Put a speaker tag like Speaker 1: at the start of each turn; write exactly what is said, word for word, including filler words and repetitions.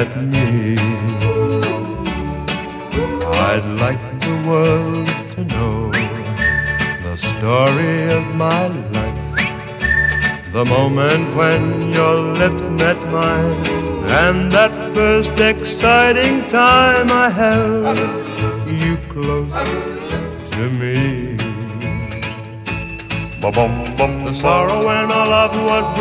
Speaker 1: at me. I'd like the world to know the story of my life, the moment when your lips met mine, and that first exciting time I held you close to me. The sorrow when our love was